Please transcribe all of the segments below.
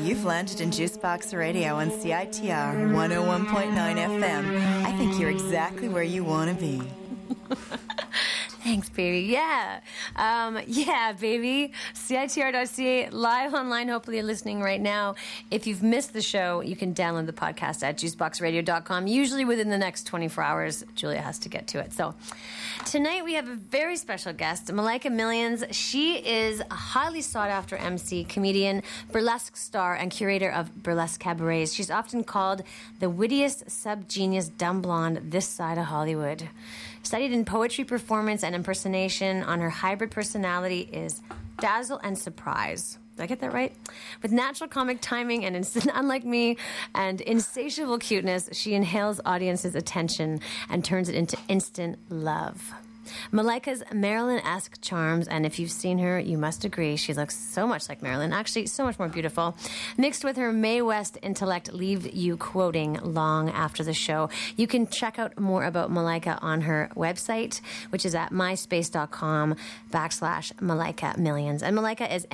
You've landed in Juicebox Radio on CITR 101.9 FM. I think you're exactly where you want to be. Thanks, baby. Yeah. Yeah, baby. CITR.ca, live online. Hopefully you're listening right now. If you've missed the show, you can download the podcast at juiceboxradio.com. Usually within the next 24 hours, Julia has to get to it. So tonight we have a very special guest, Malaika Millions. She is a highly sought-after MC, comedian, burlesque star, and curator of burlesque cabarets. She's often called the wittiest sub-genius dumb blonde this side of Hollywood. Studied in poetry, performance, and impersonation. On her hybrid personality is dazzle and surprise. Did I get that right? With natural comic timing and unlike me, and insatiable cuteness, she inhales audiences' attention and turns it into instant love. Malaika's Marilyn-esque charms, and if you've seen her, you must agree she looks so much like Marilyn, actually so much more beautiful, mixed with her Mae West intellect, leave you quoting long after the show. You can check out more about Malaika on her website, which is at myspace.com/Malaika Millions. And Malaika is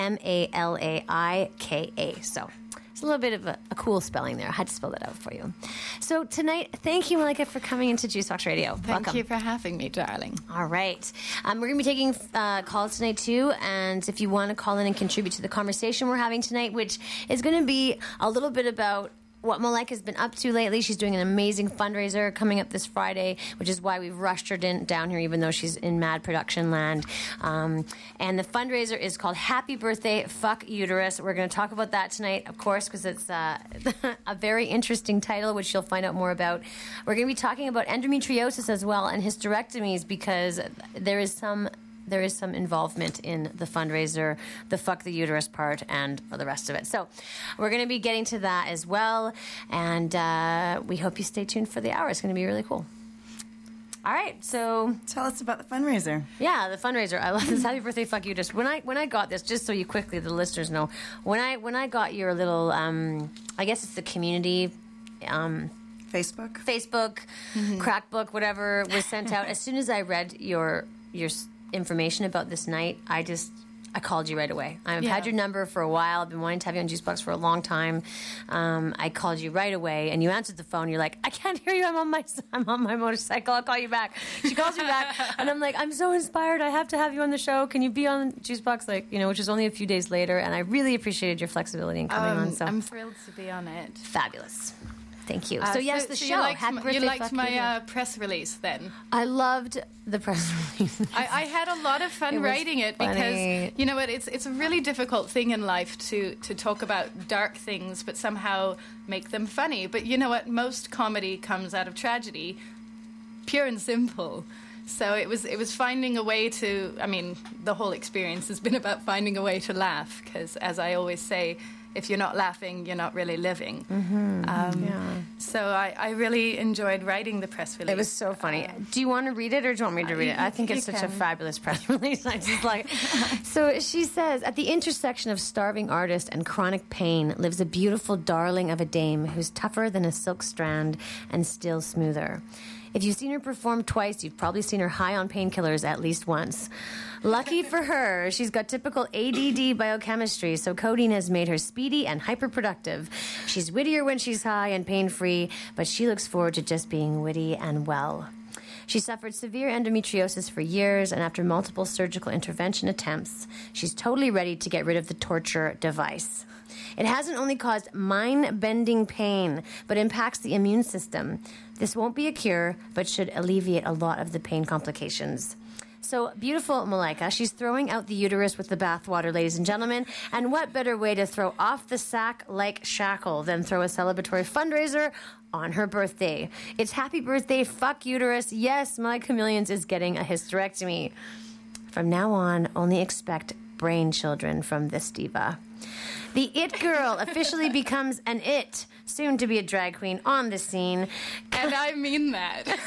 Malaika. So it's a little bit of a cool spelling there. I had to spell that out for you. So tonight, thank you, Malaika, for coming into Juicebox Radio. Thank you for having me, darling. All right. We're going to be taking calls tonight, too. And if you want to call in and contribute to the conversation we're having tonight, which is going to be a little bit about what Malaika's been up to lately. She's doing an amazing fundraiser coming up this Friday, which is why we've rushed her down here, even though she's in mad production land. And the fundraiser is called Happy Birthday, Fuck Uterus. We're going to talk about that tonight, of course, because it's a very interesting title, which you'll find out more about. We're going to be talking about endometriosis as well and hysterectomies, because there is some involvement in the fundraiser, the fuck the uterus part, and the rest of it. So we're going to be getting to that as well, and we hope you stay tuned for the hour. It's going to be really cool. All right, so tell us about the fundraiser. Yeah, the fundraiser. I love this. Happy birthday, fuck uterus. When I got this, just so you quickly, the listeners know, when I got your little, I guess it's the community. Facebook, mm-hmm. Crackbook, whatever was sent out. As soon as I read your information about this night, I called you right away. I've had your number for a while. I've been wanting to have you on Juicebox for a long time. I called you right away, and you answered the phone. You're like, I can't hear you. I'm on my motorcycle. I'll call you back. She calls me back, and I'm like, I'm so inspired. I have to have you on the show. Can you be on Juicebox? Which is only a few days later, and I really appreciated your flexibility in coming on. So I'm thrilled to be on it. Fabulous. Thank you. So yes, the show. You liked my press release then? I loved the press release. I had a lot of fun writing it because, you know what, it's a really difficult thing in life to talk about dark things but somehow make them funny. But you know what, most comedy comes out of tragedy, pure and simple. So it was finding a way to, the whole experience has been about finding a way to laugh because, as I always say, if you're not laughing, you're not really living. Mm-hmm. So I really enjoyed writing the press release. It was so funny. Do you want to read it or do you want me to read it? I think it's such a fabulous press release. I just like it. So she says, at the intersection of starving artist and chronic pain lives a beautiful darling of a dame who's tougher than a silk strand and still smoother. If you've seen her perform twice, you've probably seen her high on painkillers at least once. Lucky for her, she's got typical ADD biochemistry, so codeine has made her speedy and hyperproductive. She's wittier when she's high and pain-free, but she looks forward to just being witty and well. She suffered severe endometriosis for years, and after multiple surgical intervention attempts, she's totally ready to get rid of the torture device. It hasn't only caused mind-bending pain, but impacts the immune system. This won't be a cure, but should alleviate a lot of the pain complications. So, beautiful Malaika, she's throwing out the uterus with the bathwater, ladies and gentlemen. And what better way to throw off the sack like shackle than throw a celebratory fundraiser on her birthday? It's Happy Birthday, Fuck Uterus. Yes, Malaika Millions is getting a hysterectomy. From now on, only expect brain children from this diva. The It Girl officially becomes an It, soon to be a drag queen on the scene. And I mean that.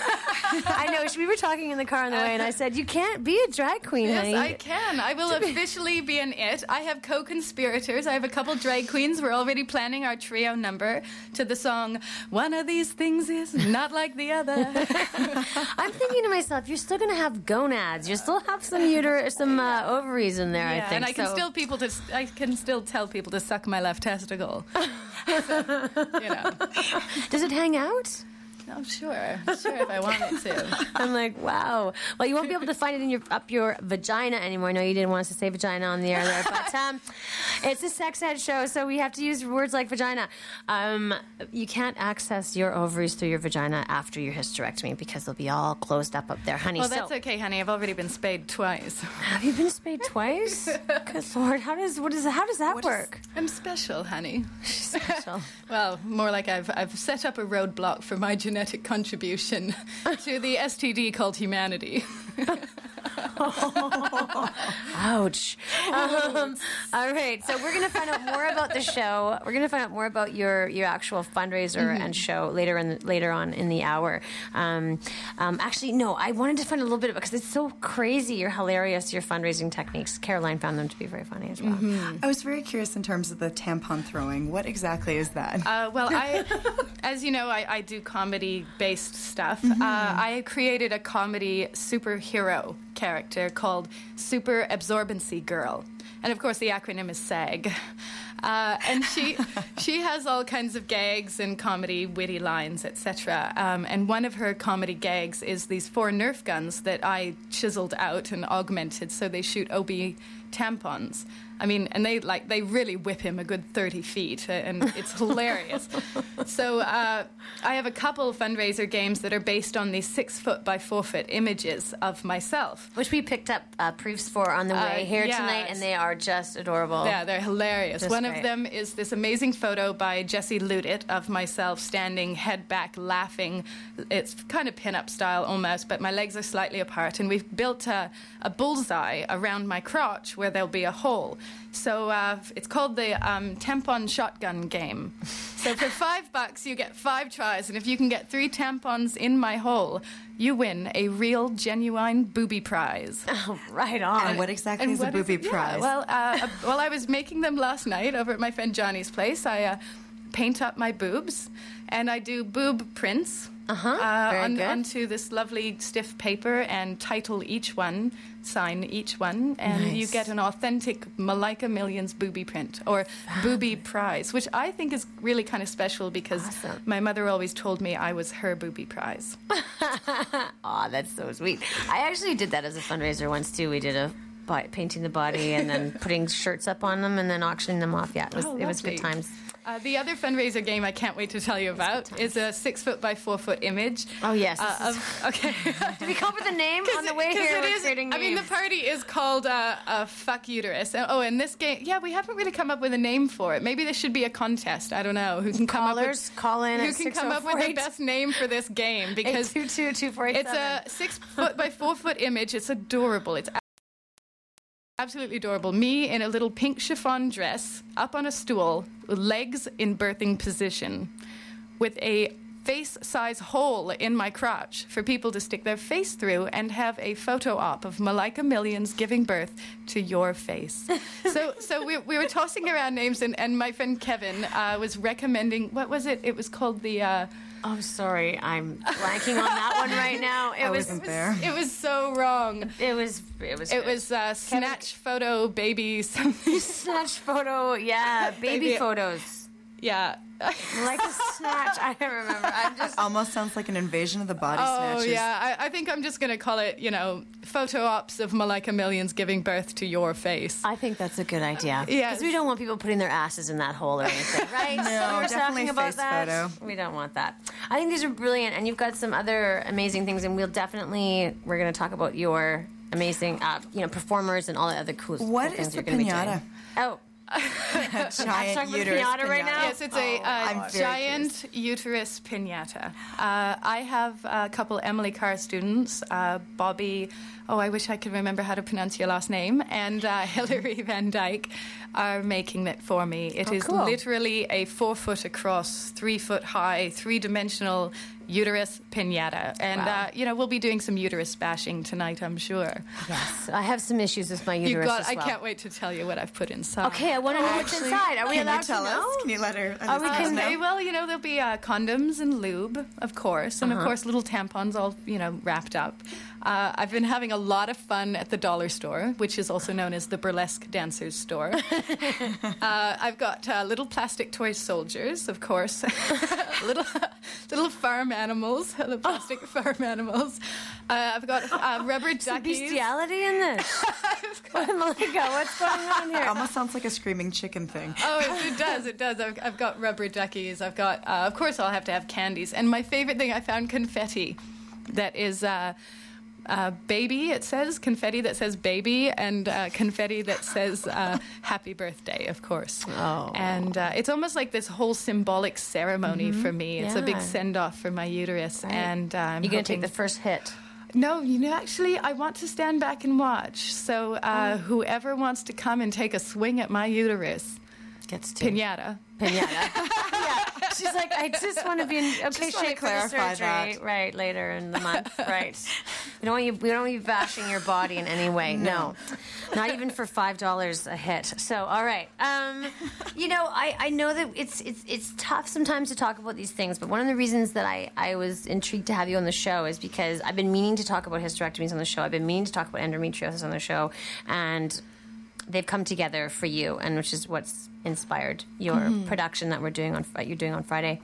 I know. We were talking in the car on the way, and I said, "You can't be a drag queen, honey." Yes, I can. I will officially be an it. I have co-conspirators. I have a couple drag queens. We're already planning our trio number to the song "One of These Things Is Not Like the Other." I'm thinking to myself, you're still going to have gonads. You still have some ovaries in there. Yeah, I think. And I can still tell people to suck my left testicle. So, Does it hang out? Oh, sure, if I wanted to. I'm like, wow. Well, you won't be able to find it in up your vagina anymore. No, you didn't want us to say vagina on the air there, but it's a sex ed show, so we have to use words like vagina. You can't access your ovaries through your vagina after your hysterectomy because they'll be all closed up there, honey. Well, that's okay, honey. I've already been spayed twice. Have you been spayed twice? Good Lord, how does that work? I'm special, honey. She's special. Well, more like I've set up a roadblock for my genetic contribution to the STD called humanity. Ouch. All right, so we're going to find out more about the show. We're going to find out more about your actual fundraiser and show later on in the hour. Actually, no, I wanted to find a little bit about, because it's so crazy. You're hilarious, your fundraising techniques. Caroline found them to be very funny as well. I was very curious in terms of the tampon throwing. What exactly is that? Well, as you know, I do comedy-based stuff. I created a comedy superhero character called Super Absorbency Girl. And of course the acronym is SAG. And she has all kinds of gags and comedy, witty lines, etc. And one of her comedy gags is these 4 Nerf guns that I chiseled out and augmented so they shoot OB tampons. I mean, and they really whip him a good 30 feet, and it's hilarious. So I have a couple fundraiser games that are based on these 6-foot by 4-foot images of myself, which we picked up proofs for on the way here tonight, and they are just adorable. Yeah, they're hilarious. Just One great. of them is this amazing photo by Jessie Ludit of myself standing head back laughing. It's kind of pin-up style almost, but my legs are slightly apart, and we've built a bullseye around my crotch where there'll be a hole. So it's called the tampon shotgun game. So for $5, you get 5 tries, and if you can get 3 tampons in my hole, you win a real, genuine booby prize. Oh, right on. And what exactly is a booby prize? Well, I was making them last night over at my friend Johnny's place. I paint up my boobs, and I do boob prints onto this lovely stiff paper and title each one, sign each one, and you get an authentic Malika Millions booby print or booby prize, which I think is really kind of special because my mother always told me I was her booby prize. Aw, that's so sweet. I actually did that as a fundraiser once too. We did painting the body and then putting shirts up on them and then auctioning them off. Yeah, it was good times. The other fundraiser game I can't wait to tell you about is a 6-foot by 4-foot image. Oh, yes. Okay. Did we come up with a name on the way here? I mean, the party is called Fuck Uterus. And this game, we haven't really come up with a name for it. Maybe this should be a contest. I don't know. Who can come up with the best name for this game? Because 822-2487. It's a 6-foot by 4-foot image. It's adorable. It's absolutely adorable. Me in a little pink chiffon dress, up on a stool, with legs in birthing position, with a face-size hole in my crotch for people to stick their face through and have a photo op of Malika Millions giving birth to your face. So we were tossing around names, and my friend Kevin was recommending, what was it? It was called the... Oh, sorry, I'm blanking on that one right now. It was so wrong. It was snatch photo baby something. Snatch photo, yeah, baby photos. Yeah. Like a snatch. I don't remember. Almost sounds like an invasion of the body snatchers. Oh, yeah. I think I'm just going to call it, photo ops of Malika Millions giving birth to your face. I think that's a good idea. Yeah. Because we don't want people putting their asses in that hole or anything, right? No, we're definitely talking about face that. photo. We don't want that. I think these are brilliant, and you've got some other amazing things, and we're going to talk about your amazing, performers and all the other cool What things is you're the going to be doing. pinata? Oh. Giant uterus pinata right now? Yes, it's a giant uterus pinata. I have a couple Emily Carr students, Bobby I wish I could remember how to pronounce your last name, and Hilary Van Dyke are making it for me. It is cool. literally a 4 foot across, 3 foot high, 3-dimensional uterus piñata. And, Wow. We'll be doing some uterus bashing tonight, I'm sure. Yes, I have some issues with my uterus as well. I can't wait to tell you what I've put inside. Okay, I want to know what's inside. Are we allowed to know? Can you let her? Okay, well, there'll be condoms and lube, of course, and of course little tampons all, wrapped up. I've been having a lot of fun at the dollar store, which is also known as the burlesque dancers store. I've got little plastic toy soldiers, of course, little farm animals, the plastic farm animals. I've got rubber duckies. Some bestiality in this. Malika, what's going on here? It almost sounds like a screaming chicken thing. Oh, it does. I've got rubber duckies. I've got, of course, I'll have to have candies. And my favorite thing, I found confetti that is baby, it says, confetti that says baby, and confetti that says happy birthday, of course. Oh. And it's almost like this whole symbolic ceremony for me. It's a big send-off for my uterus. Right. And you're going to take the first hit. No, actually, I want to stand back and watch. So whoever wants to come and take a swing at my uterus, gets to. Piñata. Yeah. She's like, I just want to be in okay shape for the surgery. That. Right, later in the month. Right. We don't want you bashing your body in any way. No. Not even for $5 a hit. So, all right. I know that it's tough sometimes to talk about these things, but one of the reasons that I was intrigued to have you on the show is because I've been meaning to talk about hysterectomies on the show. I've been meaning to talk about endometriosis on the show, and they've come together for you, and which is what's inspired your production that you're doing on Friday.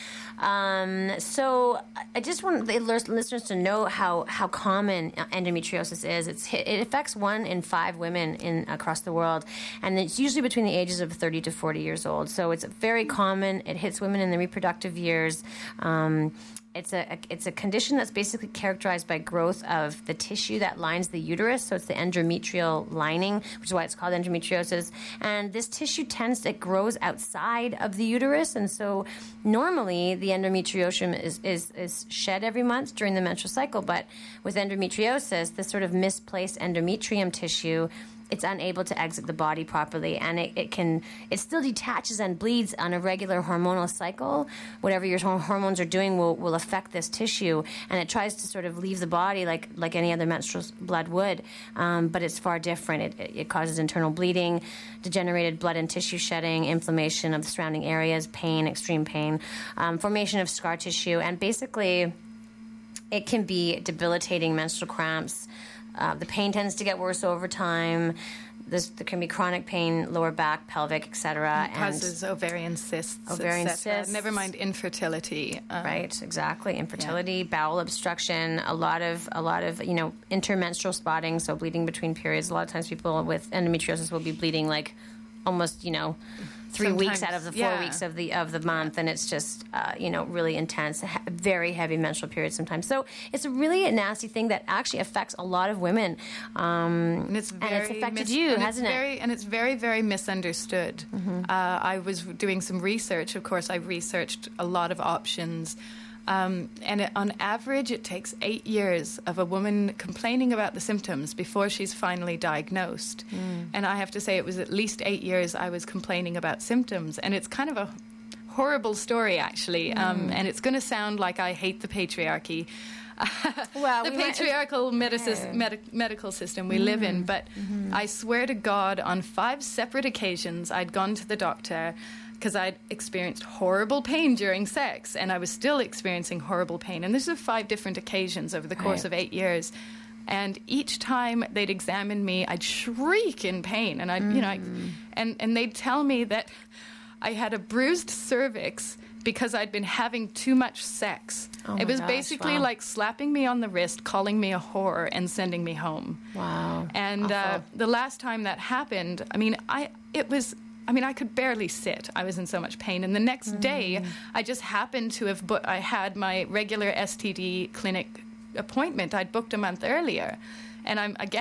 So I just want the listeners to know how common endometriosis is. It affects 1 in 5 women across the world, and it's usually between the ages of 30 to 40 years old. So it's very common. It hits women in the reproductive years. It's a condition that's basically characterized by growth of the tissue that lines the uterus. So it's the endometrial lining, which is why it's called endometriosis. And this tissue it grows outside of the uterus. And so normally the endometriosum is shed every month during the menstrual cycle. But with endometriosis, this sort of misplaced endometrium tissue, it's unable to exit the body properly, and it still detaches and bleeds on a regular hormonal cycle. Whatever your hormones are doing will affect this tissue, and it tries to sort of leave the body like any other menstrual blood would, but it's far different. It causes internal bleeding, degenerated blood and tissue shedding, inflammation of the surrounding areas, pain, extreme pain, formation of scar tissue, and basically it can be debilitating menstrual cramps. The pain tends to get worse over time. There can be chronic pain, lower back, pelvic, etc. It causes ovarian cysts. Never mind infertility. Right, exactly. Infertility, bowel obstruction, a lot of intermenstrual spotting, so bleeding between periods. A lot of times people with endometriosis will be bleeding like almost 3 weeks out of the 4 weeks of the month, and it's just really intense, very heavy menstrual periods sometimes. So it's a really nasty thing that actually affects a lot of women, and it's affected you, hasn't it? And it's very, very misunderstood. I was doing some research. Of course, I researched a lot of options. On average, it takes 8 years of a woman complaining about the symptoms before she's finally diagnosed. And I have to say it was at least 8 years I was complaining about symptoms. And it's kind of a horrible story, actually. And it's going to sound like I hate the patriarchy. The patriarchal medical system we live in. But I swear to God, on 5 separate occasions, I'd gone to the doctor because I'd experienced horrible pain during sex, and I was still experiencing horrible pain. And this is 5 different occasions over the course of 8 years. And each time they'd examine me, I'd shriek in pain, and and they'd tell me that I had a bruised cervix because I'd been having too much sex. It was basically like slapping me on the wrist, calling me a whore, and sending me home. Wow. And the last time that happened, I could barely sit. I was in so much pain. And the next day, I just happened to have I had my regular STD clinic appointment. I'd booked a month earlier. And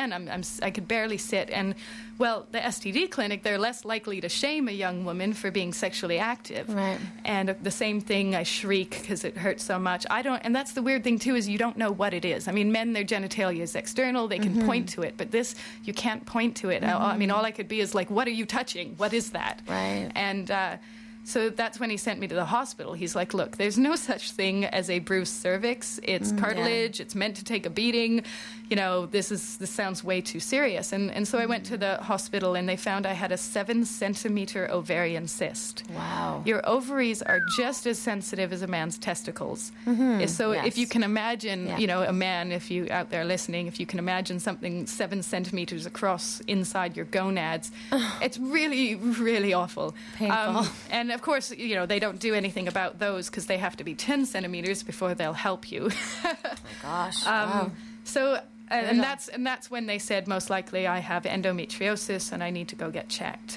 I could barely sit. And, well, the STD clinic, they're less likely to shame a young woman for being sexually active. Right. And the same thing, I shriek because it hurts so much. And that's the weird thing, too, is you don't know what it is. I mean, men, their genitalia is external. They can point to it. But this, you can't point to it. I mean, all I could be is like, what are you touching? What is that? Right. And so that's when he sent me to the hospital. He's like, look, there's no such thing as a bruised cervix. It's cartilage. It's meant to take a beating. You know, this sounds way too serious. And so I went to the hospital, and they found I had a 7-centimeter ovarian cyst. Wow. Your ovaries are just as sensitive as a man's testicles. So if you can imagine, you know, a man, if you out there listening, if you can imagine something 7 centimeters across inside your gonads, it's really, really awful. Painful. And of course, you know, they don't do anything about those because they have to be 10 centimeters before they'll help you. Oh my gosh. Wow. So, and that's when they said most likely I have endometriosis and I need to go get checked.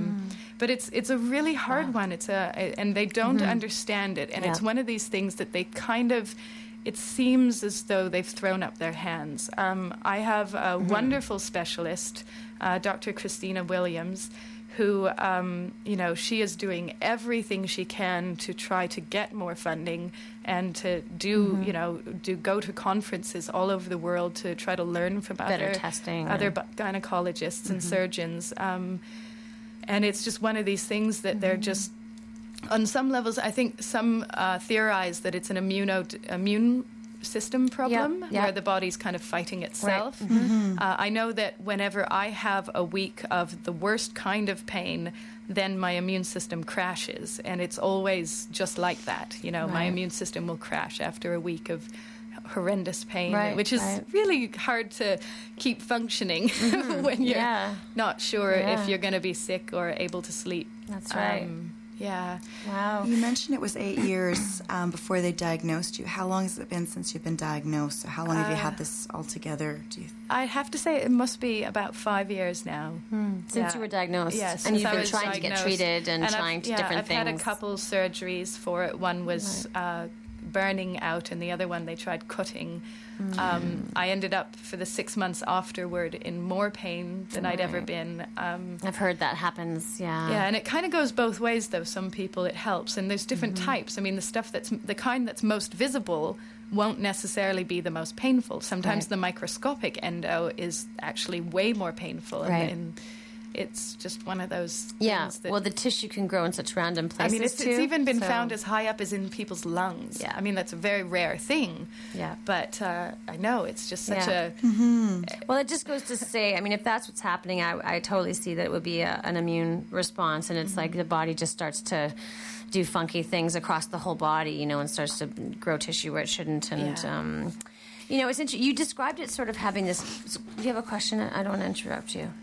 But it's a really hard one. And they don't understand it. And it's one of these things that they kind of, it seems as though they've thrown up their hands. I have a wonderful specialist, Dr. Christina Williams, who, you know, she is doing everything she can to try to get more funding and to do, you know, go to conferences all over the world to try to learn from better testing, other gynecologists and surgeons. And it's just one of these things that they're just, on some levels, I think some theorize that it's an immune system problem where the body's kind of fighting itself. Right. I know that whenever I have a week of the worst kind of pain, then my immune system crashes, and it's always just like that. You know, my immune system will crash after a week of horrendous pain, which is really hard to keep functioning when you're not sure if you're going to be sick or able to sleep. That's right. Yeah. Wow. You mentioned it was 8 years before they diagnosed you. How long has it been since you've been diagnosed? So how long have you had this altogether? I have to say it must be about 5 years now. Since you were diagnosed. Yes. And you've been trying to get treated and trying different things. I've had a couple surgeries for it. One was burning out, and the other one they tried cutting. I ended up for the 6 months afterward in more pain than I'd ever been. I've heard that happens. Yeah, and it kind of goes both ways though. Some people it helps, and there's different types. I mean, the stuff that's the kind that's most visible won't necessarily be the most painful. Sometimes the microscopic endo is actually way more painful, and it's just one of those things that... well, the tissue can grow in such random places, I mean, it's even been found as high up as in people's lungs. Yeah. I mean, that's a very rare thing. Yeah. But I know, it's just such a... Well, it just goes to say, I mean, if that's what's happening, I totally see that it would be an immune response, and it's like the body just starts to do funky things across the whole body, you know, and starts to grow tissue where it shouldn't, and... you know, it's interesting. You described it sort of having this... Do you have a question? I don't want to interrupt you.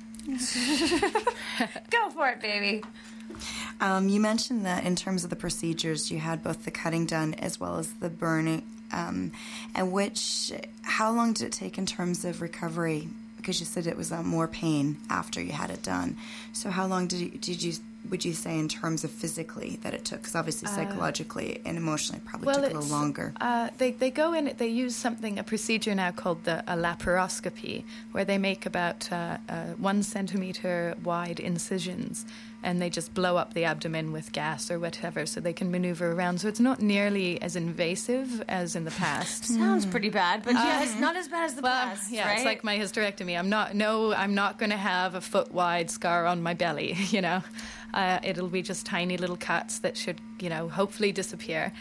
Go for it, baby. You mentioned that in terms of the procedures, you had both the cutting done as well as the burning. And how long did it take in terms of recovery? Because you said it was more pain after you had it done. So how long would you say in terms of physically that it took? Because obviously psychologically and emotionally it probably took a little longer. They go in, they use a procedure now called a laparoscopy, where they make about 1 centimeter wide incisions, and they just blow up the abdomen with gas or whatever so they can maneuver around. So it's not nearly as invasive as in the past. Sounds pretty bad, but it's not as bad as the past. Yeah, right? It's like my hysterectomy. I'm not going to have a foot wide scar on my belly, you know. It'll be just tiny little cuts that should, you know, hopefully disappear.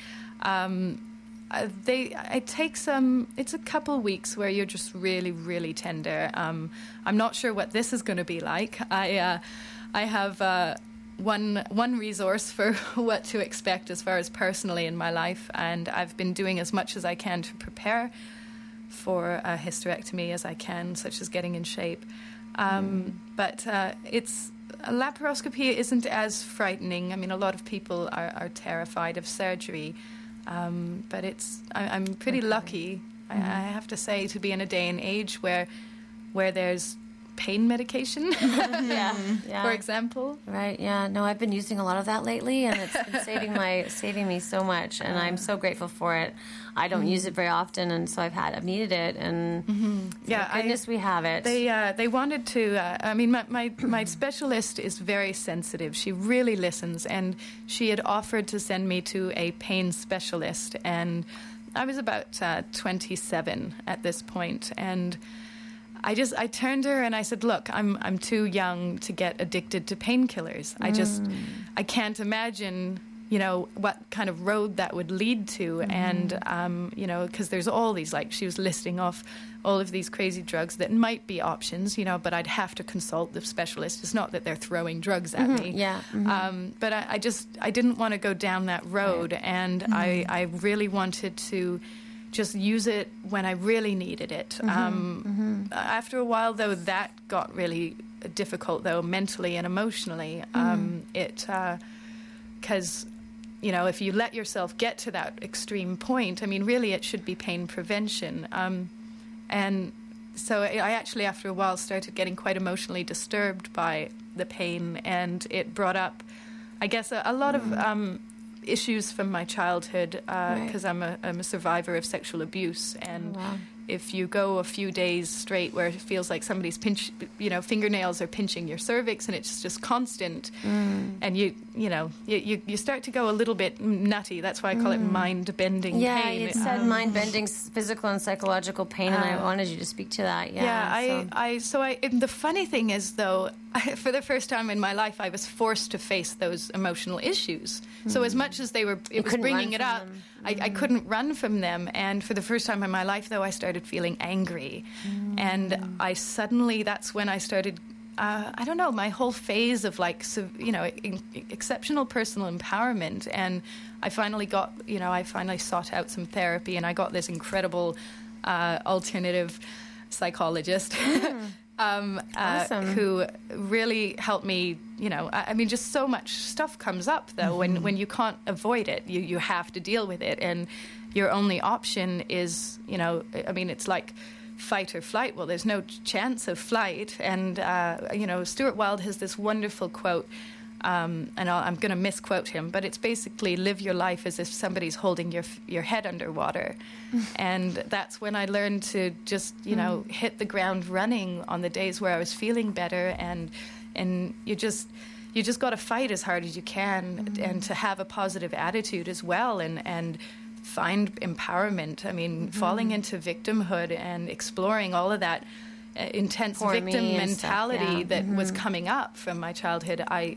It takes it's a couple weeks where you're just really, really tender. I'm not sure what this is going to be like. I have one resource for what to expect as far as personally in my life, and I've been doing as much as I can to prepare for a hysterectomy as I can, such as getting in shape. But laparoscopy isn't as frightening. I mean, a lot of people are terrified of surgery, but I'm pretty lucky, I have to say, to be in a day and age where there's pain medication, for example. Right, yeah. No, I've been using a lot of that lately, and it's been saving me so much, and I'm so grateful for it. I don't use it very often, and so I've needed it, and thank goodness we have it. They wanted to. I mean, my specialist is very sensitive. She really listens, and she had offered to send me to a pain specialist, and I was about 27 at this point, and I turned to her and I said, "Look, I'm too young to get addicted to painkillers. I can't imagine, what kind of road that would lead to." And, because there's all these, she was listing off all of these crazy drugs that might be options, but I'd have to consult the specialist. It's not that they're throwing drugs at me. Yeah. But I didn't want to go down that road. Right. And I really wanted to just use it when I really needed it. After a while, though, that got really difficult, though, mentally and emotionally. Because if you let yourself get to that extreme point, I mean, really it should be pain prevention. And so I actually, after a while, started getting quite emotionally disturbed by the pain, and it brought up, I guess, a lot of issues from my childhood, because I'm a survivor of sexual abuse, and if you go a few days straight where it feels like somebody's fingernails are pinching your cervix, and it's just constant, and you start to go a little bit nutty. That's why I call it mind-bending pain. Yeah, you said mind-bending physical and psychological pain, and I wanted you to speak to that. The funny thing is, though, for the first time in my life, I was forced to face those emotional issues. So as much as it was bringing it up, I couldn't run from them. And for the first time in my life, though, I started feeling angry. And that's when I started, my whole phase of exceptional personal empowerment. And I finally sought out some therapy, and I got this incredible alternative psychologist. Awesome. Who really helped me, just so much stuff comes up, though, when you can't avoid it. You have to deal with it, and your only option is, it's like fight or flight. Well, there's no chance of flight, and, Stuart Wilde has this wonderful quote, and I'm going to misquote him, but it's basically live your life as if somebody's holding your head underwater. And that's when I learned to just, hit the ground running on the days where I was feeling better, and you just got to fight as hard as you can, and to have a positive attitude as well, and find empowerment. I mean, falling into victimhood and exploring all of that intense victim mentality that was coming up from my childhood. I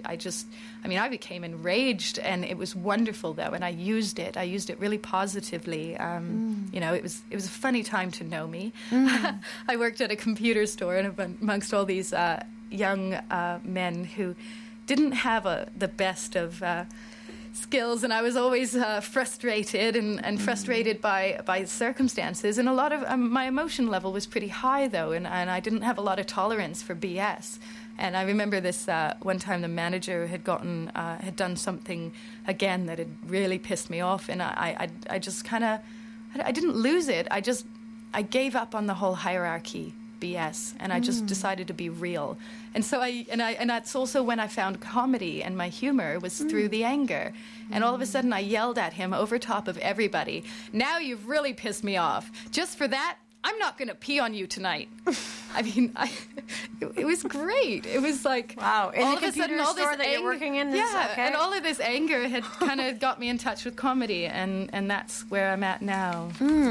became enraged, and it was wonderful, though, and I used it really positively. It was a funny time to know me. I worked at a computer store, and amongst all these young men who didn't have the best of skills, and I was always frustrated and frustrated by circumstances, and a lot of my emotion level was pretty high, though, and I didn't have a lot of tolerance for BS. And I remember this one time the manager had done something again that had really pissed me off, and I just kind of, I didn't lose it. I gave up on the whole hierarchy BS, and I just decided to be real. And so and that's also when I found comedy, and my humor was through the anger. And all of a sudden I yelled at him over top of everybody, "Now you've really pissed me off. Just for that, I'm not going to pee on you tonight." I mean, it was great. It was like, wow. In all the of a sudden, all this store that you're working in? And all of this anger had kind of got me in touch with comedy, and that's where I'm at now.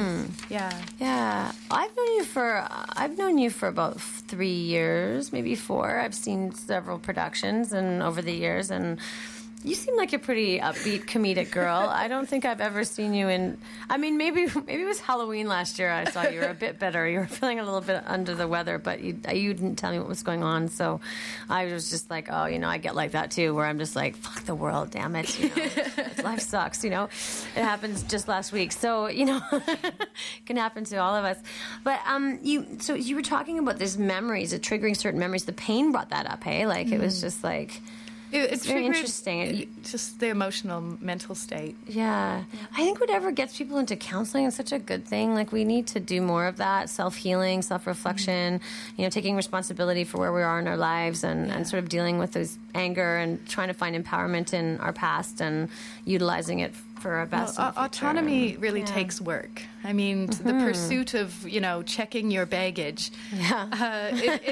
Yeah. I've known you for about 3 years, maybe 4. I've seen several productions and over the years, and you seem like a pretty upbeat comedic girl. I don't think I've ever seen you in... I mean, maybe it was Halloween last year I saw you were a bit better. You were feeling a little bit under the weather, but you didn't tell me what was going on. So I was just like, I get like that too, where I'm just like, fuck the world, damn it. Life sucks, It happens just last week. So, it can happen to all of us. But so you were talking about these memories, triggering certain memories. The pain brought that up, hey? Like, it was just like... It's very interesting. Just the emotional, mental state. Yeah. I think whatever gets people into counseling is such a good thing. Like, we need to do more of that, self-healing, self-reflection, taking responsibility for where we are in our lives and sort of dealing with those anger and trying to find empowerment in our past and utilizing it for our best. Autonomy really takes work. I mean, the pursuit of checking your baggage. Yeah,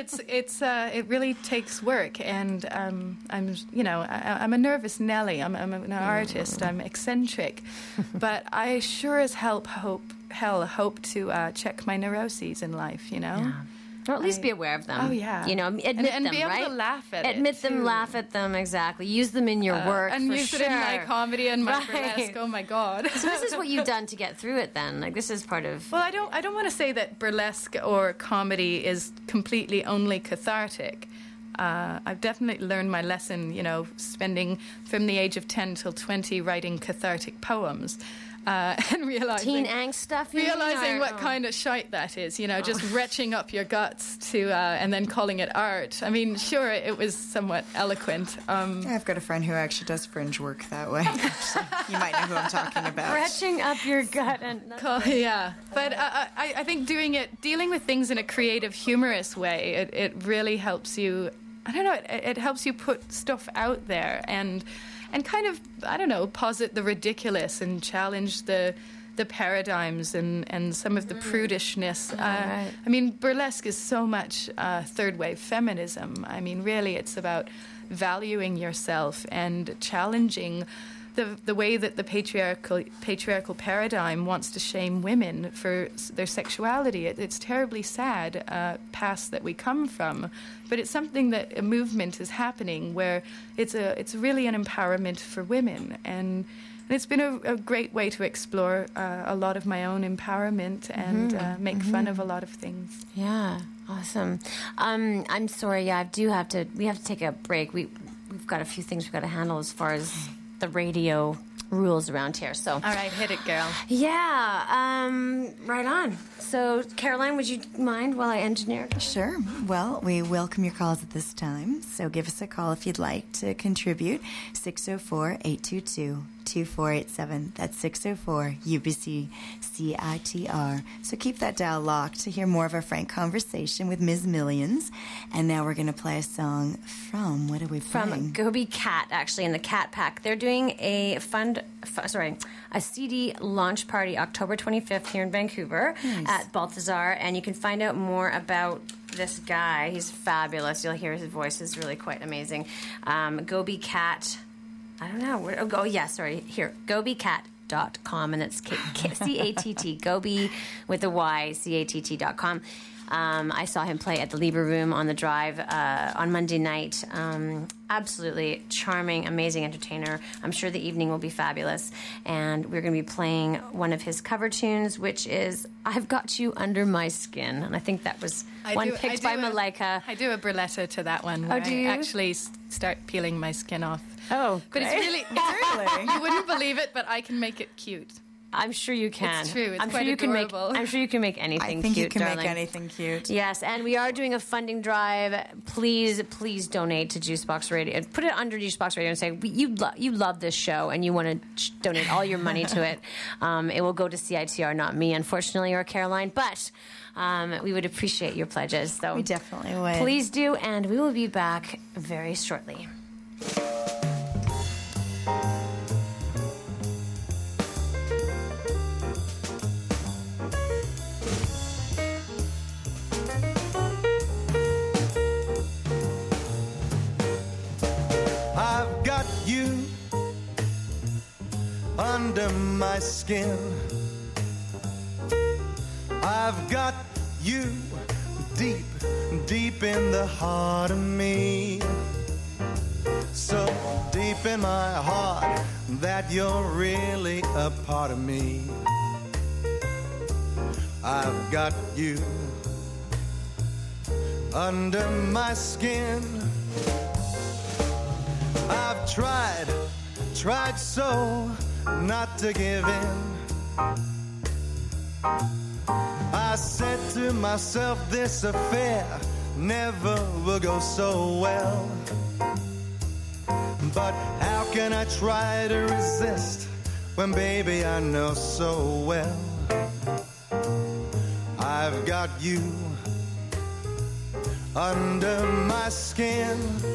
it really takes work, and I'm a nervous Nelly. I'm an artist. I'm eccentric, but I sure as hell hope to check my neuroses in life. Yeah. Or at least be aware of them. Oh, yeah. Admit and them, be able right? to laugh at Admit them, laugh at them, exactly. Use them in your work, and use it in my comedy and my right. burlesque. Oh, my God. So this is what you've done to get through it, then? Like, this is part of... Well, I don't want to say that burlesque or comedy is completely only cathartic. I've definitely learned my lesson, spending from the age of 10 till 20 writing cathartic poems. And realizing teen angst stuff. What kind of shite that is, just retching up your guts to and then calling it art. I mean, sure, it was somewhat eloquent. I've got a friend who actually does fringe work that way. You might know who I'm talking about. Retching up your gut and yeah. But I think dealing with things in a creative, humorous way, it really helps you. I don't know. It helps you put stuff out there and kind of, I don't know, posit the ridiculous and challenge the paradigms and some of the prudishness. Right. I mean, burlesque is so much third-wave feminism. I mean, really, it's about valuing yourself and challenging the way that the patriarchal paradigm wants to shame women for their sexuality. It's terribly sad past that we come from, but it's something that a movement is happening where it's really an empowerment for women, and it's been a great way to explore a lot of my own empowerment and make fun of a lot of things. Yeah, awesome. I'm sorry. Yeah, we have to take a break. We've got a few things we've got to handle as far as the radio rules around here. So, all right, hit it, girl. Yeah, right on. So, Caroline, would you mind while I engineer? Sure. Well, we welcome your calls at this time. So give us a call if you'd like to contribute. 604-822-2487. That's 604-UBC-CITR. So keep that dial locked to hear more of our frank conversation with Ms. Millions. And now we're going to play a song from, what are we playing? From Gobi Cat, actually, in the Cat Pack. They're doing a a CD launch party October 25th here in Vancouver at Balthazar, and you can find out more about this guy. He's fabulous. You'll hear his voice is really quite amazing. Gobi Cat, I don't know. Here, GobiCat.com, and it's C-A-T-T, Gobi with a Y, C-A-T-T.com. I saw him play at the Lieber Room on the Drive on Monday night. Absolutely charming, amazing entertainer. I'm sure the evening will be fabulous. And we're going to be playing one of his cover tunes, which is I've Got You Under My Skin. And I think that was picked by Malika. I do a burletta to that one. Oh, do you? I actually start peeling my skin off. Oh, but it's really, you wouldn't believe it, but I can make it cute. I'm sure you can. It's true. It's quite adorable. I'm sure you can make anything cute, I think you can darling. make anything cute. Yes, and we are doing a funding drive. Please donate to Juicebox Radio. Put it under Juicebox Radio and say you love this show and you want to donate all your money to it. It will go to CITR, not me, unfortunately, or Caroline, but we would appreciate your pledges. So we definitely would. Please do, and we will be back very shortly. I've got you under my skin. I've got you deep, deep in the heart of me. So deep in my heart that you're really a part of me. I've got you under my skin. I've tried so not to give in. I said to myself, this affair never will go so well. But how can I try to resist when, baby, I know so well I've got you under my skin.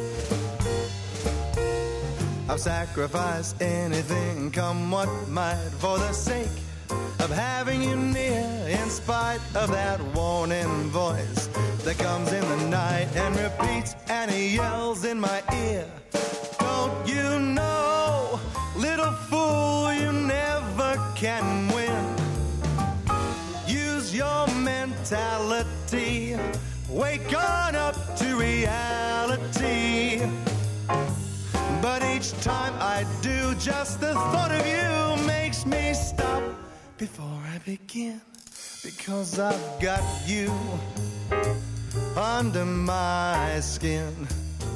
I've sacrificed anything, come what might, for the sake of having you near, in spite of that warning voice that comes in the night and repeats and he yells in my ear. Don't you know, little fool, you never can win. Use your mentality, wake on up to reality. But each time I do, just the thought of you makes me stop before I begin. Because I've got you under my skin.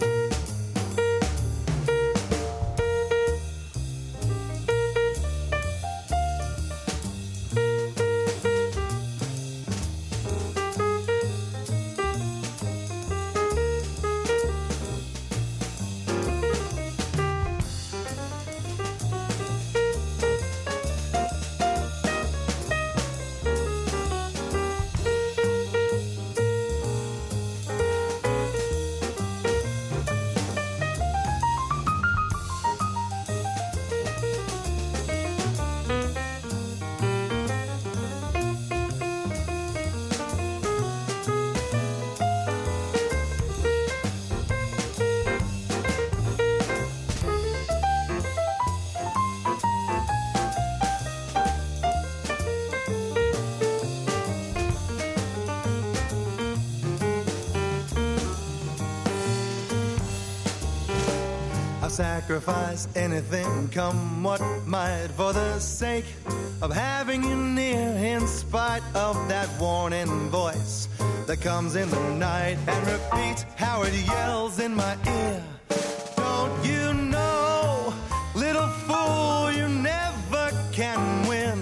Sacrifice anything, come what might, for the sake of having you near, in spite of that warning voice that comes in the night and repeats how it yells in my ear. Don't you know, little fool, you never can win.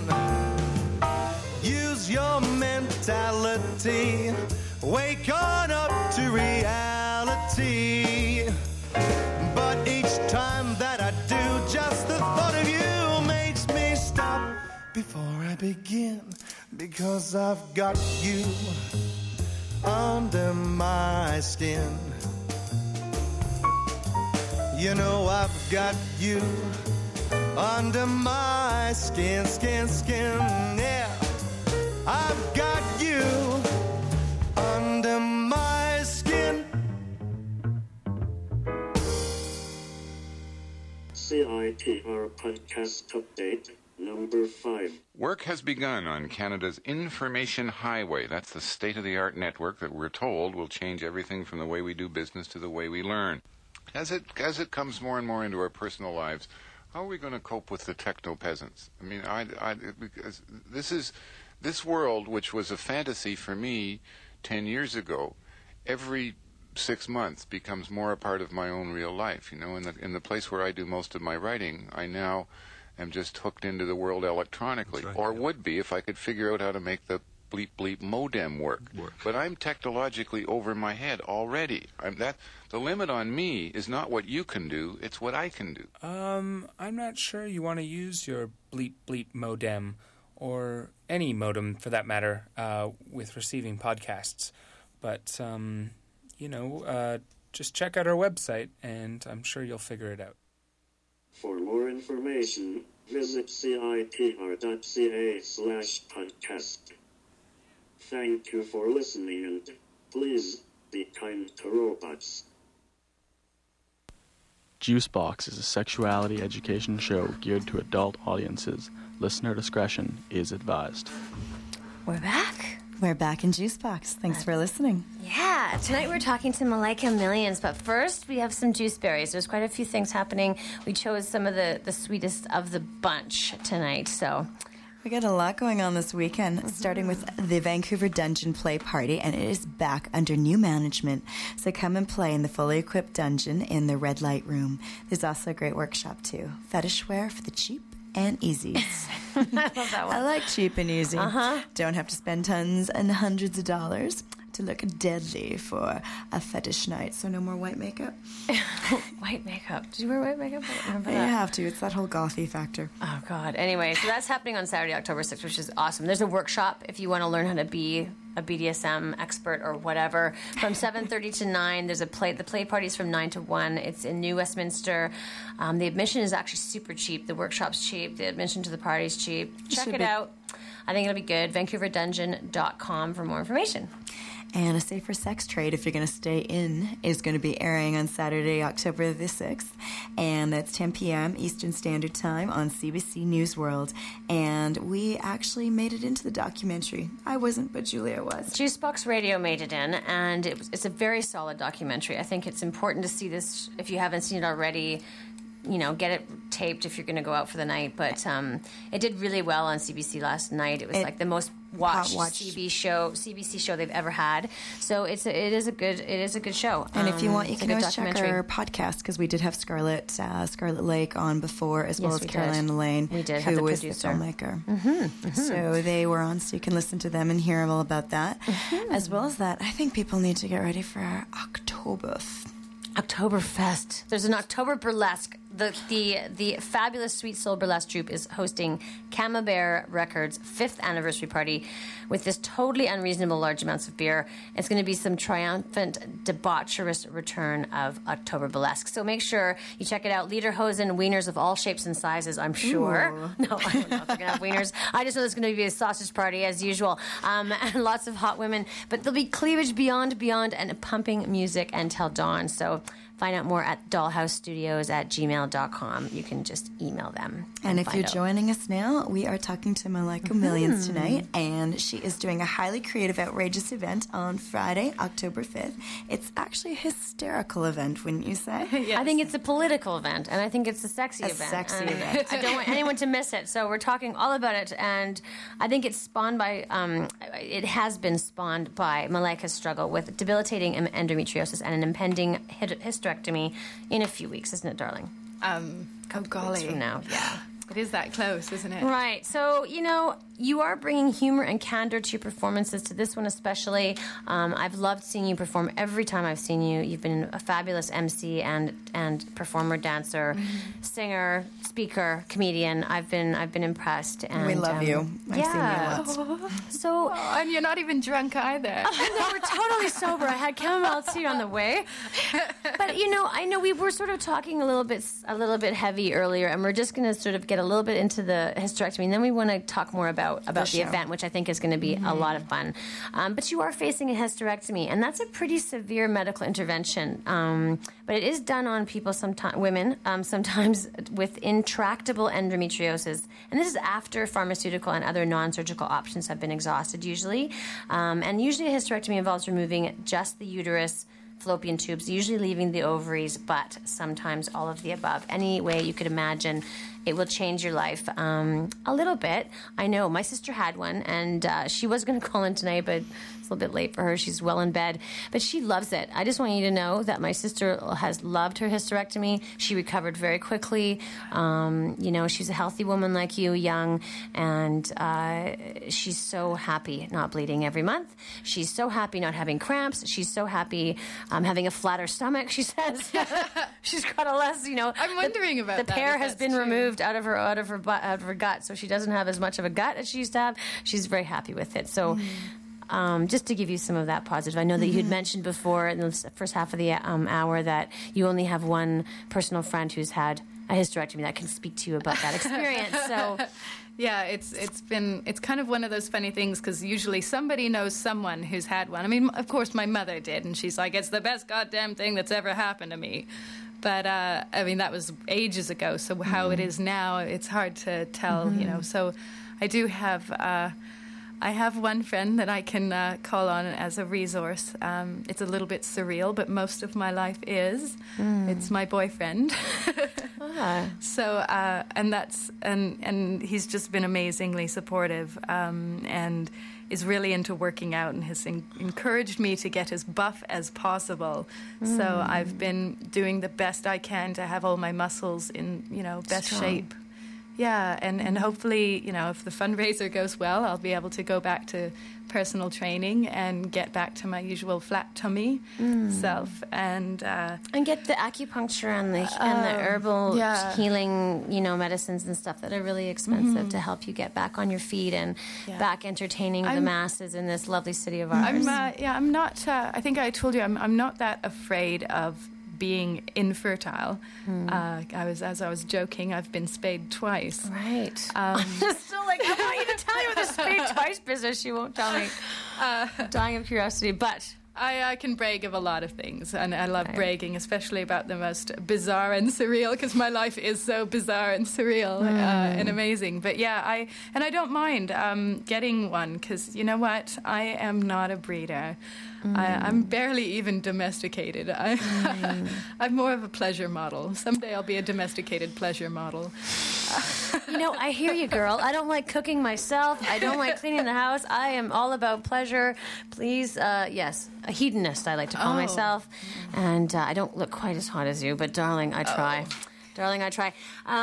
Use your mentality, wake on up to reality. But each time that I do, just the thought of you makes me stop before I begin. Because I've got you under my skin. You know I've got you under my skin, skin, skin, yeah. I've got you under my skin. CITR Podcast Update number 5. Work has begun on Canada's Information Highway. That's the state-of-the-art network that we're told will change everything from the way we do business to the way we learn. As it comes more and more into our personal lives, how are we going to cope with the techno-peasants? I mean, because this world, which was a fantasy for me 10 years ago, every 6 months becomes more a part of my own real life. You know, in the place where I do most of my writing, I now am just hooked into the world electronically, right, or would be if I could figure out how to make the bleep bleep modem work. But I'm technologically over my head already. The limit on me is not what you can do, it's what I can do. I'm not sure you want to use your bleep bleep modem, or any modem for that matter, with receiving podcasts. But just check out our website, and I'm sure you'll figure it out. For more information, visit citr.ca/podcast. Thank you for listening, and please be kind to robots. Juicebox is a sexuality education show geared to adult audiences. Listener discretion is advised. We're back. We're back in Juicebox. Thanks for listening. Yeah, tonight we're talking to Malaika Millions, but first we have some juice berries. There's quite a few things happening. We chose some of the sweetest of the bunch tonight, so... We got a lot going on this weekend, starting with the Vancouver Dungeon Play Party, and it is back under new management. So come and play in the fully equipped dungeon in the Red Light Room. There's also a great workshop, too. Fetish wear for the cheap and easies. I love that one. I like cheap and easy. Uh-huh. Don't have to spend tons and hundreds of dollars to look deadly for a fetish night. So no more white makeup. White makeup. Did you wear white makeup? I don't remember You that. have to. It's that whole gothy factor. Oh, God. Anyway, so that's happening on Saturday, October 6th, which is awesome. There's a workshop if you want to learn how to be a BDSM expert or whatever. From 7:30 to 9, there's a play. The play party's from 9 to 1. It's in New Westminster. The admission is actually super cheap. The workshop's cheap. The admission to the party's cheap. Check it out. I think it'll be good. VancouverDungeon.com for more information. And A Safer Sex Trade, if you're going to stay in, is going to be airing on Saturday, October the 6th. And that's 10 p.m. Eastern Standard Time on CBC News World. And we actually made it into the documentary. I wasn't, but Julia was. Juicebox Radio made it in, and it's a very solid documentary. I think it's important to see this if you haven't seen it already. You know, get it taped if you're going to go out for the night. But it did really well on CBC last night. It was like the most watched CBC show they've ever had. So it is a good show. And if you want, you can always check our podcast, because we did have Scarlett Lake on before, as well as Caroline Lane, we did, who was the filmmaker. So they were on, so you can listen to them and hear all about that. As well as that, I think people need to get ready for our Oktoberfest. There's an October burlesque. The fabulous Sweet Soul Burlesque troupe is hosting Camembert Records' 5th anniversary party with this totally unreasonable large amounts of beer. It's going to be some triumphant, debaucherous return of October burlesque. So make sure you check it out. Lederhosen, wieners of all shapes and sizes, I'm sure. Ooh. No, I don't know if they're going to have wieners. I just know there's going to be a sausage party as usual. And lots of hot women. But there'll be cleavage beyond, and pumping music until dawn. So find out more at dollhousestudios@gmail.com. You can just email them. And if you're joining us now, we are talking to Malika Millions tonight, and she is doing a highly creative, outrageous event on Friday, October 5th. It's actually a hysterical event, wouldn't you say? Yes. I think it's a political event, and I think it's a sexy event. Event. I don't want anyone to miss it, so we're talking all about it, and I think it's spawned by, it has been spawned by Malika's struggle with debilitating endometriosis and an impending hysterectomy in a few weeks, isn't it, darling? Golly. Weeks from now, yeah. It is that close, isn't it? Right. So, you are bringing humor and candor to your performances, to this one especially. I've loved seeing you perform every time I've seen you. You've been a fabulous MC and performer, dancer, singer, speaker, comedian. I've been impressed. And we love you. I've seen you lots. So, and you're not even drunk either. No, we're totally sober. I had chamomile tea on the way. But I know we were sort of talking a little bit heavy earlier, and we're just going to sort of get a little bit into the hysterectomy, and then we want to talk more about the event, which I think is going to be a lot of fun. But you are facing a hysterectomy, and that's a pretty severe medical intervention. But it is done on people, women, sometimes with intractable endometriosis. And this is after pharmaceutical and other non-surgical options have been exhausted, usually. And usually a hysterectomy involves removing just the uterus, fallopian tubes, usually leaving the ovaries, but sometimes all of the above. Any way you could imagine, it will change your life a little bit. I know my sister had one, and she was going to call in tonight, but it's a little bit late for her. She's well in bed, but she loves it. I just want you to know that my sister has loved her hysterectomy. She recovered very quickly. She's a healthy woman like you, young, and she's so happy not bleeding every month. She's so happy not having cramps. She's so happy having a flatter stomach, she says. She's got a less, I'm wondering about that. The pear has been removed out of her gut, so she doesn't have as much of a gut as she used to have. She's very happy with it. So just to give you some of that positive, I know that you had mentioned before in the first half of the hour that you only have one personal friend who's had a hysterectomy that can speak to you about that experience. So yeah, it's kind of one of those funny things, because usually somebody knows someone who's had one. I mean, of course, my mother did, and she's like, it's the best goddamn thing that's ever happened to me. But, that was ages ago, so how it is now, it's hard to tell, So I do have... I have one friend that I can call on as a resource. It's a little bit surreal, but most of my life is. It's my boyfriend. So, and he's just been amazingly supportive, and is really into working out, and has encouraged me to get as buff as possible. So I've been doing the best I can to have all my muscles in, best shape. and hopefully, if the fundraiser goes well, I'll be able to go back to personal training and get back to my usual flat tummy self, and get the acupuncture and the herbal healing, medicines and stuff that are really expensive to help you get back on your feet and back entertaining the masses in this lovely city of ours. I'm not. I think I told you I'm not that afraid of being infertile. As I was joking, I've been spayed twice. Right. I'm still like, I want you to tell me what the spayed twice business. She won't tell me. Dying of curiosity, but I can brag of a lot of things, and I love bragging, especially about the most bizarre and surreal, because my life is so bizarre and surreal and amazing. But I don't mind getting one, because you know what? I am not a breeder. I'm barely even domesticated. I'm more of a pleasure model. Someday I'll be a domesticated pleasure model. I hear you, girl. I don't like cooking myself. I don't like cleaning the house. I am all about pleasure. Please, yes, a hedonist, I like to call myself. And I don't look quite as hot as you, but darling, I try. Darling, I try.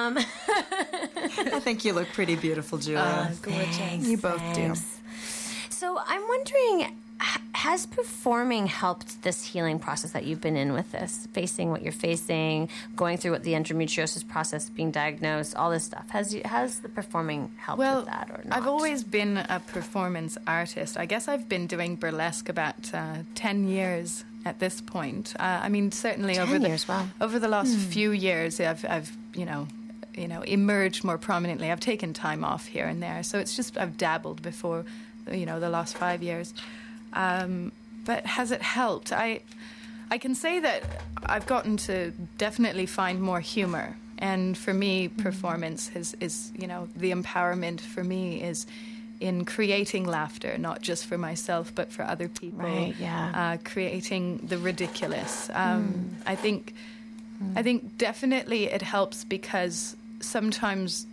I think you look pretty beautiful, Julia. Gorgeous. You both do. So I'm wondering, has performing helped this healing process that you've been in with this, facing what you're facing, going through what the endometriosis process, being diagnosed, all this stuff? Has the performing helped with that or not? I've always been a performance artist. I guess I've been doing burlesque about 10 years at this point. Certainly over the last few years, I've emerged more prominently. I've taken time off here and there, so it's just I've dabbled before, the last 5 years. But has it helped? I can say that I've gotten to definitely find more humor. And for me, performance is the empowerment for me is in creating laughter, not just for myself, but for other people. Right, yeah. Creating the ridiculous. I think definitely it helps, because sometimes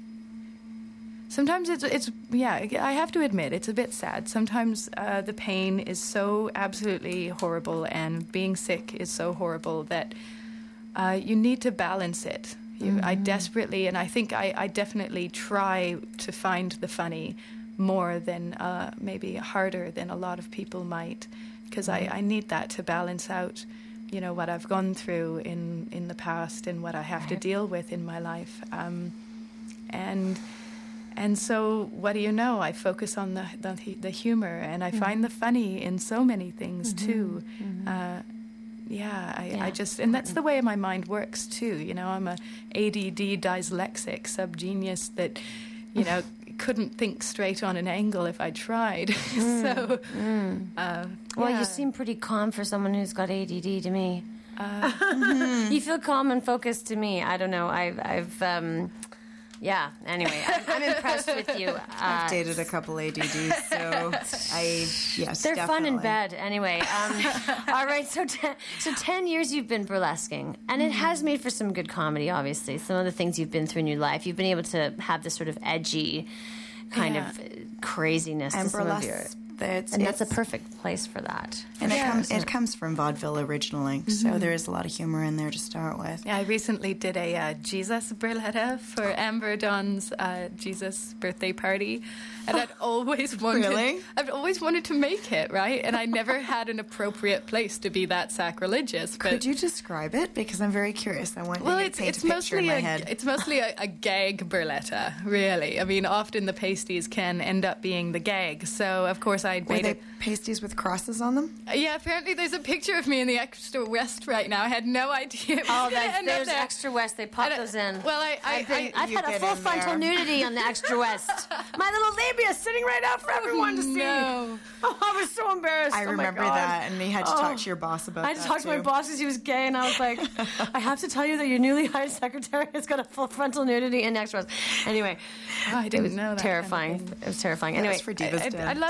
it's I have to admit, it's a bit sad. Sometimes the pain is so absolutely horrible, and being sick is so horrible that you need to balance it. I desperately, and I think I definitely try to find the funny more than, maybe harder than a lot of people might, because I need that to balance out, what I've gone through in the past and what I have to deal with in my life. And so, what do you know? I focus on the humor, and I find the funny in so many things too. I just, and that's the way my mind works too. I'm a ADD dyslexic subgenius that, couldn't think straight on an angle if I tried. You seem pretty calm for someone who's got ADD to me. You feel calm and focused to me. I don't know. Anyway, I'm impressed with you. I've dated a couple ADDs, so they're definitely fun in bed. Anyway, all right, so 10 years you've been burlesquing, and it has made for some good comedy, obviously. Some of the things you've been through in your life, you've been able to have this sort of edgy kind of craziness and to some of your... that's a perfect place for that. And it comes from vaudeville originally, so there is a lot of humor in there to start with. Yeah, I recently did a Jesus burletta for Amber Dawn's Jesus birthday party, and I'd always wanted to make it, right? And I never had an appropriate place to be that sacrilegious. But could you describe it? Because I'm very curious. I want to paint a picture in my head. It's mostly a gag burletta, really. I mean, often the pasties can end up being the gag. So, of course, Were they pasties with crosses on them? Yeah, apparently there's a picture of me in the Extra West right now. I had no idea. There's Extra West. They pop those in. Well, I've had a full frontal nudity on the Extra West. My little labia sitting right out for everyone to see. No. Oh, I was so embarrassed. I remember that, and you had to talk to your boss about that. I had to talk to my boss because he was gay, and I was like, I have to tell you that your newly hired secretary has got a full frontal nudity in Extra West. Anyway, I didn't know that. Terrifying. Kind of it was terrifying. Anyway, for Divas Den. So they pop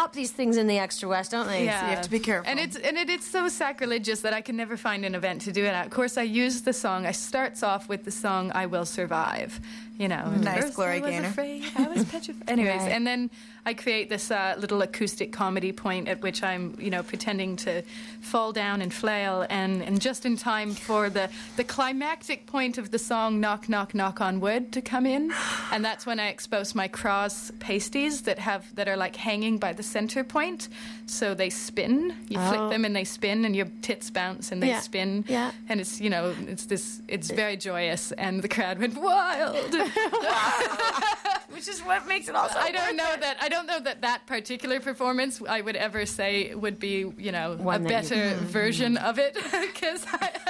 stop these things in the Extra West, don't they? Yeah. So you have to be careful. And it's so sacrilegious that I can never find an event to do it at. Of course, I use the song. I starts off with the song "I Will Survive." You know, nice first Gloria I was Gaynor. afraid, I was petrified. Anyways, Right. and then I create this little acoustic comedy point at which I'm, pretending to fall down and flail, and just in time for the climactic point of the song "Knock, Knock, Knock on Wood" to come in, and that's when I expose my cross pasties that are like hanging by the center point, so they spin. You flick them and they spin, and your tits bounce and they spin. Yeah. And it's it's very joyous, and the crowd went wild. Which is what makes it also. I don't know that particular performance I would ever say would be, a better version of it, because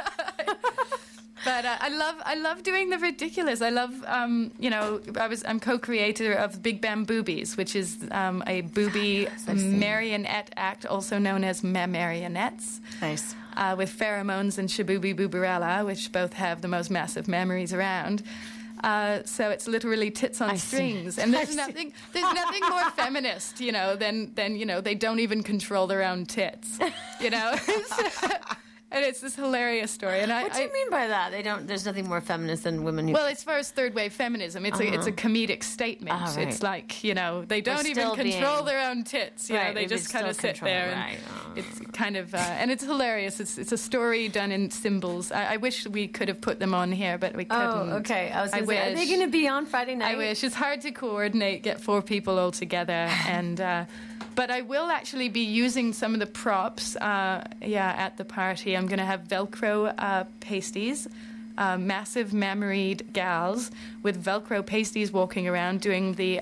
But I love doing the ridiculous. I love, I'm co-creator of Big Bam Boobies, which is a booby marionette act, also known as Marionettes. Nice. With Pheromones and Shabooby Booberella, which both have the most massive memories around. So it's literally tits on strings, and there's nothing more feminist, than they don't even control their own tits, And it's this hilarious story. And what do you mean by that? There's nothing more feminist than women who... Well, as far as third wave feminism, it's a comedic statement. Oh, right. It's like, they don't even control their own tits. They just kind of sit there. Right. And it's kind of, and it's hilarious. It's a story done in symbols. I wish we could have put them on here, but we couldn't. Oh, okay. I was going to say, are they wish. going to be on Friday night? I wish. It's hard to coordinate, get 4 people all together, and... But I will actually be using some of the props, at the party. I'm going to have Velcro pasties, massive memoried gals with Velcro pasties walking around doing the,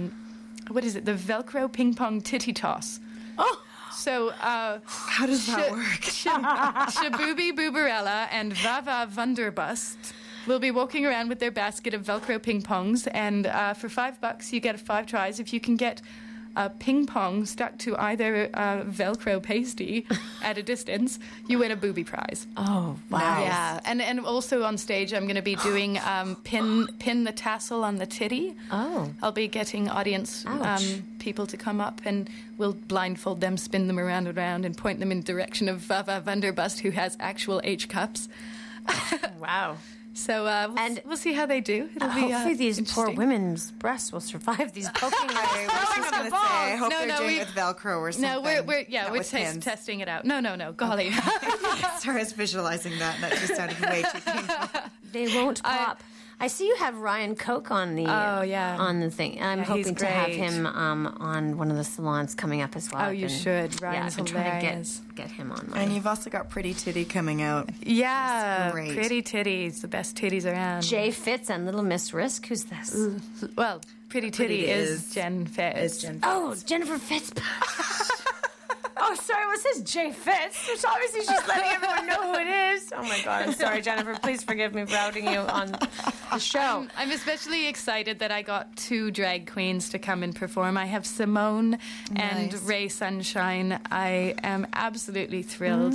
the Velcro ping pong titty toss. Oh! So, how does that work? Shabooby Booberella and Vava Wunderbust will be walking around with their basket of Velcro ping pongs, and for $5 you get 5 tries. If you can get a ping pong stuck to either Velcro pasty at a distance, you win a booby prize. Oh, wow. Yeah, and also on stage I'm going to be doing pin the tassel on the titty. Oh. I'll be getting audience people to come up, and we'll blindfold them, spin them around and around, and point them in the direction of Vava Wunderbust, who has actual H-cups. Wow. So we'll see how they do. It'll be hopefully these poor women's breasts will survive these poking. I hope they're doing it with Velcro or something. No, we're testing it out. No, golly. So I was visualizing that, and that just sounded way too painful. They won't pop. I see you have Ryan Koch on the on the thing. I'm hoping to have him on one of the salons coming up as well. Oh, you should. Ryan's I've been hilarious. trying to get him on. And you've also got Pretty Titty coming out. Yeah, great. Pretty Titties, the best titties around. Jay Fitz and Little Miss Risk. Who's this? Well, Pretty Titty is Jen Fitz. Oh, Jennifer Fitz. Oh, sorry, what says Jay Fitz? So obviously she's letting everyone know who it is. Oh, my God. I'm sorry, Jennifer. Please forgive me for outing you on the show. I'm especially excited that I got 2 drag queens to come and perform. I have Simone and Ray Sunshine. I am absolutely thrilled.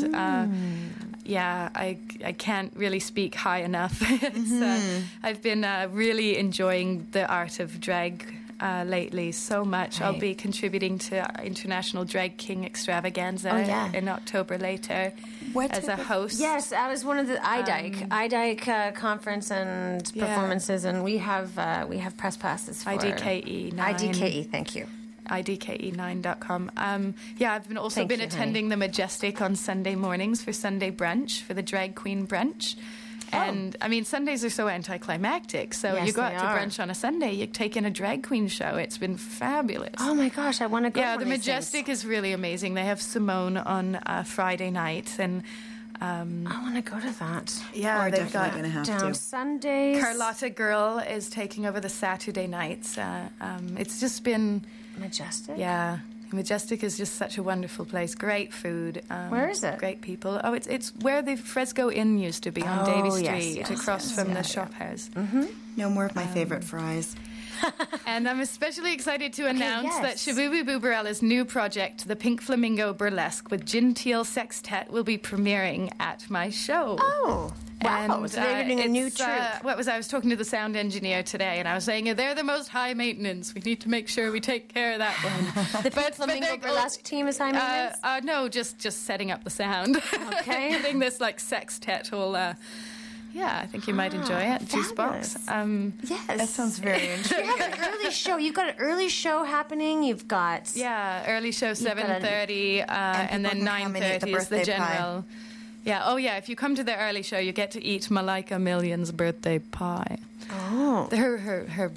I can't really speak high enough. I've been really enjoying the art of drag lately so much. Right. I'll be contributing to International Drag King Extravaganza in October later as a host. Yes, I was one of the IDYKE conference and performances, and we have press passes for IDKE 9. IDKE, thank you. IDKE9.com. I've been attending the Majestic on Sunday mornings for Sunday brunch, for the Drag Queen brunch. And, Sundays are so anticlimactic, so you go out to brunch on a Sunday, you take in a drag queen show. It's been fabulous. Oh, my gosh, I want to go. Yeah, the Majestic is really amazing. They have Simone on Friday night, and... I want to go to that. Yeah, they've got going to have down to. Sundays. Carlotta Girl is taking over the Saturday nights. It's just been... Majestic? Yeah. Majestic is just such a wonderful place. Great food. Where is it? Great people. Oh, it's where the Fresco Inn used to be on Davy Street, across from the shop house. Mm-hmm. No more of my favorite fries. And I'm especially excited to announce that Shabooby Booberella's new project, the Pink Flamingo Burlesque with Genteel Sextet, will be premiering at my show. Oh. Wow, so they're doing a new troupe. I was talking to the sound engineer today, and I was saying, they're the most high maintenance. We need to make sure we take care of that one. The Flamingo Burlesque team is high maintenance? No, just setting up the sound. Okay. Getting this like sextet all... yeah, I think you might enjoy it. Juicebox. Yes. That sounds very interesting. You have an early show. You've got an early show happening. You've got... Yeah, early show 7:30, and then 9:30 is the general... Pie. Yeah, oh yeah, if you come to the early show, you get to eat Malika Million's birthday pie. Oh. Her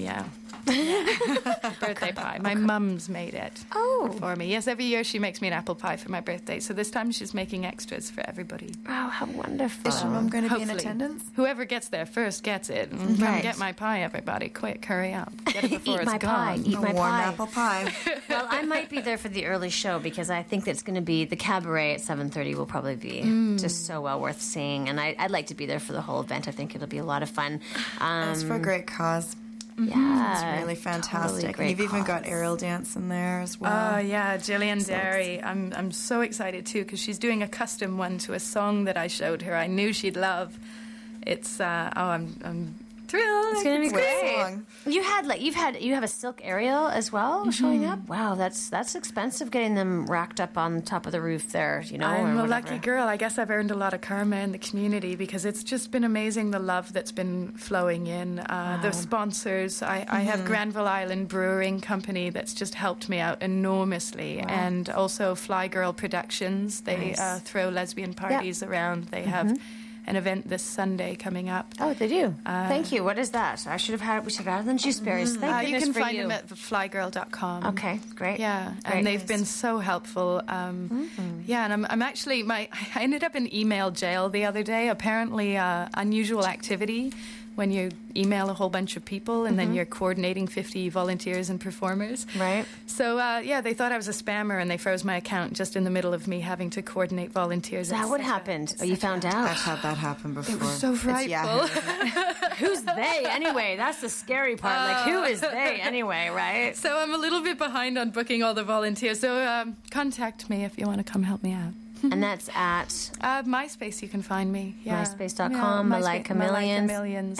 birthday pie. My mum's made it for me. Yes, every year she makes me an apple pie for my birthday. So this time she's making extras for everybody. Wow, how wonderful. Is your mum going to be in attendance? Whoever gets there first gets it. Come get my pie, everybody. Quick, hurry up. Get it before it's gone. Eat my warm pie. apple pie. Well, I might be there for the early show because I think it's going to be the cabaret at 7:30 will probably be just so well worth seeing. And I'd like to be there for the whole event. I think it'll be a lot of fun. It's for a great cause. Yeah, it's really fantastic. Totally, and you've even got aerial dance in there as well. Oh yeah, Gillian Derry. I'm so excited too because she's doing a custom one to a song that I showed her. I knew she'd love. It's I'm thrilled. It's gonna be great. You have a silk aerial as well showing up. Wow, that's expensive getting them racked up on top of the roof there. You know, I'm a lucky girl. I guess I've earned a lot of karma in the community because it's just been amazing the love that's been flowing in. The sponsors. I have Granville Island Brewing Company that's just helped me out enormously, and also Fly Girl Productions. They throw lesbian parties around. They have an event this Sunday coming up. Oh, they do. Thank you. What is that? We should have had it on Juice Berries. Thank you can find them at flygirl.com. Okay, great. Yeah, great. And they've been so helpful. Yeah, and I'm actually I ended up in email jail the other day. Apparently, unusual activity when you email a whole bunch of people and then you're coordinating 50 volunteers and performers. Right. So, they thought I was a spammer and they froze my account just in the middle of me having to coordinate volunteers. Is that what happened? Oh, you found out? I've had that happen before. It was so frightful. Who's they anyway? That's the scary part. Who is they anyway, right? So I'm a little bit behind on booking all the volunteers. So contact me if you want to come help me out. And that's at MySpace. You can find me. Yeah. MySpace.com. Malika Millions.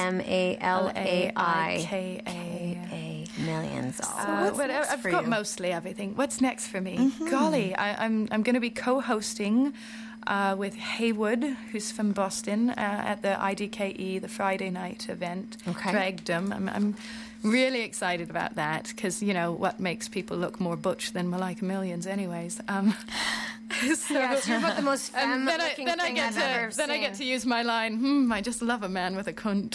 MALAIKA Millions. I've got mostly everything. What's next for me? Golly, I'm going to be co-hosting with Haywood, who's from Boston, at the IDKE, the Friday night event. Okay. Dragdom. I'm really excited about that because, what makes people look more butch than Malika Millions anyways. So yes, you're about the most femme-looking thing I've ever seen. Then I get to use my line, I just love a man with a cunt.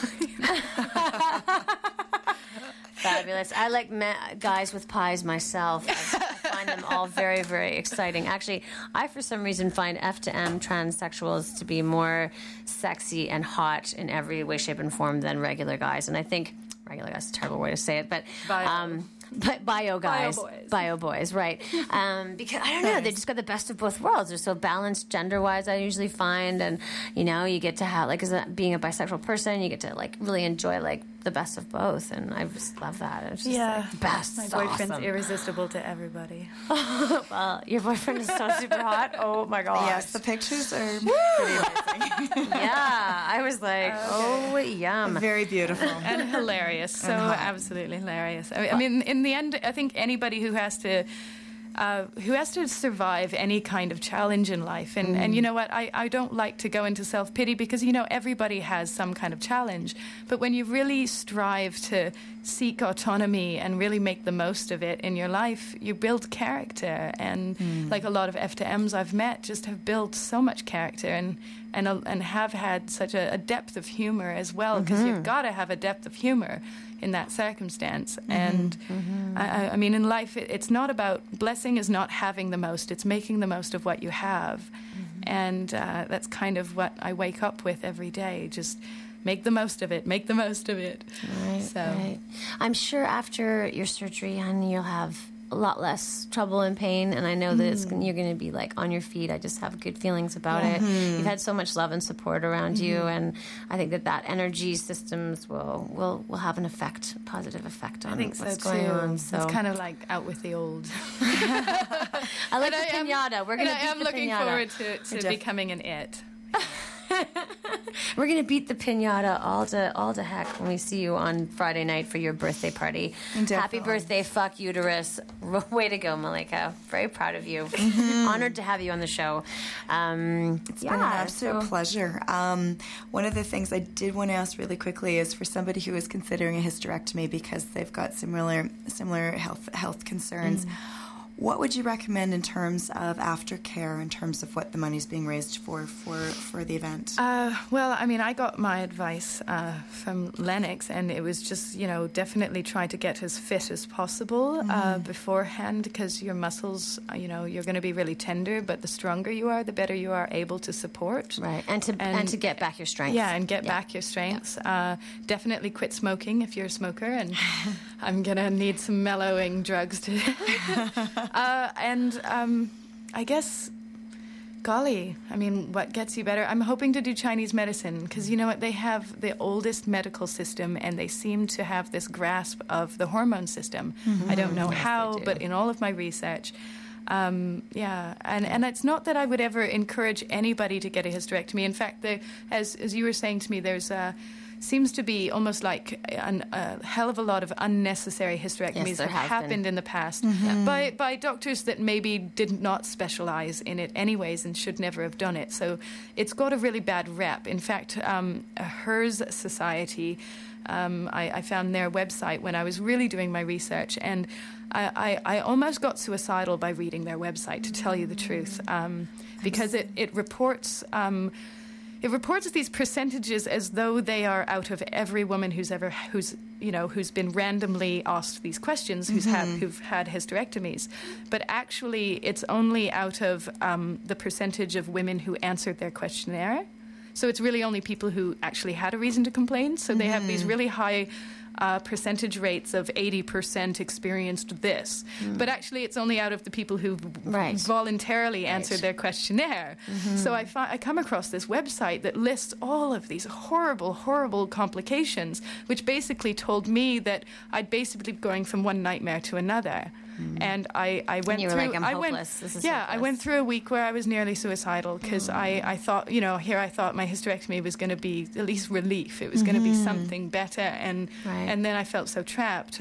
Fabulous. I like guys with pies myself. I find them all very, very exciting. Actually, I, for some reason, find F to M transsexuals to be more sexy and hot in every way, shape, and form than regular guys. And I think regular guys is a terrible way to say it, but bio guys, bio boys, right? Because I don't know, they just got the best of both worlds. They're so balanced gender-wise. I usually find, and you get to have being a bisexual person, you get to really enjoy the best of both, and I just love that. It's just the best. My boyfriend's irresistible to everybody. Well, your boyfriend is so super hot. Oh my gosh! Yes, the pictures are pretty amazing. Yeah, I was like, oh yum, very beautiful and hilarious. So absolutely hilarious. I mean, in the end, I think anybody who has to survive any kind of challenge in life. And you know what? I don't like to go into self-pity because, everybody has some kind of challenge. But when you really strive to seek autonomy and really make the most of it in your life, you build character. And like a lot of F to M's I've met just have built so much character and have had such a depth of humor as well, because you've got to have a depth of humor in that circumstance. And I mean, in life, it's not about, blessing is not having the most, it's making the most of what you have. And that's kind of what I wake up with every day, just make the most of it, make the most of it. Right. I'm sure after your surgery, honey, you'll have a lot less trouble and pain, and I know that you're going to be on your feet. I just have good feelings about it. You've had so much love and support around you, and I think that energy systems will have an positive effect on what's going on. So it's kind of like out with the old. I like the pinata. We're going to beat the pinata. I am looking forward to becoming an it. We're going to beat the piñata all to heck when we see you on Friday night for your birthday party. Definitely. Happy birthday, fuck uterus. Way to go, Malika. Very proud of you. Honored to have you on the show. It's been an absolute pleasure. One of the things I did want to ask really quickly is for somebody who is considering a hysterectomy because they've got similar health concerns. What would you recommend in terms of aftercare, in terms of what the money's being raised for the event? Well, I mean, I got my advice from Lennox, and it was just, definitely try to get as fit as possible beforehand, because your muscles, you're going to be really tender, but the stronger you are, the better you are able to support. Right, and to get back your strength. Yeah, and get back your strengths. Yeah. Definitely quit smoking if you're a smoker, and I'm going to need some mellowing drugs to... I guess, golly, I mean, what gets you better? I'm hoping to do Chinese medicine because, you know what, they have the oldest medical system and they seem to have this grasp of the hormone system. I don't know how, but in all of my research, and it's not that I would ever encourage anybody to get a hysterectomy. In fact, as you were saying to me, there's seems to be almost like a hell of a lot of unnecessary hysterectomies that happened in the past by doctors that maybe did not specialize in it anyways and should never have done it. So it's got a really bad rep. In fact, HERS Society, I found their website when I was really doing my research, and I almost got suicidal by reading their website, to tell you the truth, because it reports... It reports these percentages as though they are out of every woman who's been randomly asked these questions, who've had hysterectomies. But actually, it's only out of the percentage of women who answered their questionnaire. So it's really only people who actually had a reason to complain. So they have these really high percentage rates of 80% experienced this. But actually, it's only out of the people who voluntarily answered their questionnaire. So I come across this website that lists all of these horrible, horrible complications, which basically told me that I'd basically be going from one nightmare to another. And I went through. Like, I'm hopeless. This is hopeless. I went through a week where I was nearly suicidal because I thought, I thought my hysterectomy was going to be at least relief. It was going to be something better, and then I felt so trapped.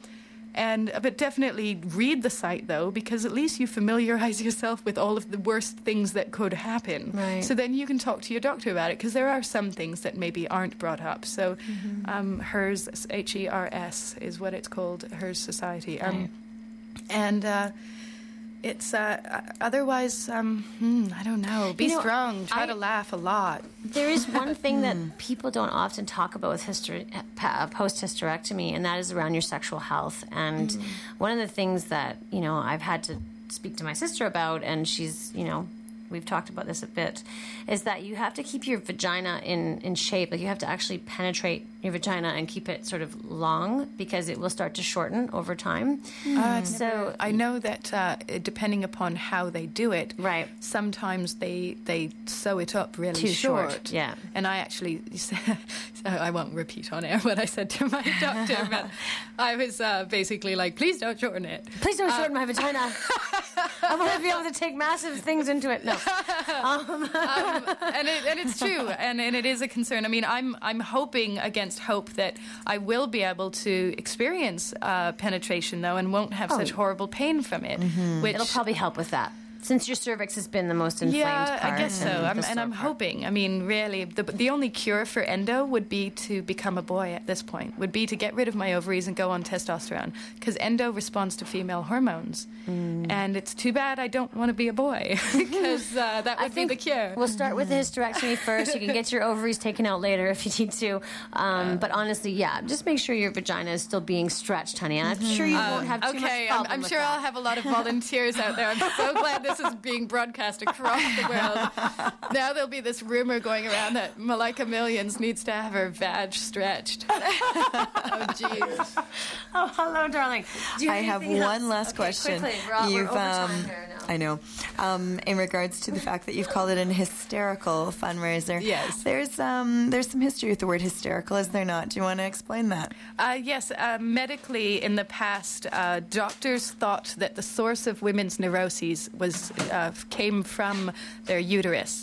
But definitely read the site though, because at least you familiarize yourself with all of the worst things that could happen. Right. So then you can talk to your doctor about it, because there are some things that maybe aren't brought up. So HERS, HERS is what it's called, HERS Society. And it's otherwise, I don't know. Be strong. Try to laugh a lot. There is one thing that people don't often talk about with post-hysterectomy, and that is around your sexual health. And one of the things that, I've had to speak to my sister about, and she's, we've talked about this a bit, is that you have to keep your vagina in shape. Like, you have to actually penetrate your vagina and keep it sort of long, because it will start to shorten over time. So I know that depending upon how they do it, sometimes they sew it up really too short. Yeah. And I actually, I won't repeat on air what I said to my doctor, but I was basically like, please don't shorten it. Please don't shorten my vagina. I want to be able to take massive things into it. No. And it's true, and it is a concern. I mean, I'm hoping against hope that I will be able to experience penetration, though, and won't have such horrible pain from it. Which it'll probably help with that, since your cervix has been the most inflamed part. I guess so. I'm hoping. I mean, really, the only cure for endo would be to become a boy at this point, would be to get rid of my ovaries and go on testosterone, because endo responds to female hormones. And it's too bad I don't want to be a boy, because that would be the cure. We'll start with the hysterectomy first. You can get your ovaries taken out later if you need to. But honestly, just make sure your vagina is still being stretched, honey. I'm sure you won't have too much problem I'm with sure that. I'll have a lot of volunteers out there. I'm so glad this is being broadcast across the world. Now there'll be this rumor going around that Malika Millions needs to have her vag stretched. Oh, jeez. Oh, hello, darling. I have one last question. Quickly. We're over time here now. I know. In regards to the fact that you've called it an hysterical fundraiser. Yes. There's some history with the word hysterical, is there not? Do you want to explain that? Yes. Medically, in the past, doctors thought that the source of women's neuroses came from their uterus.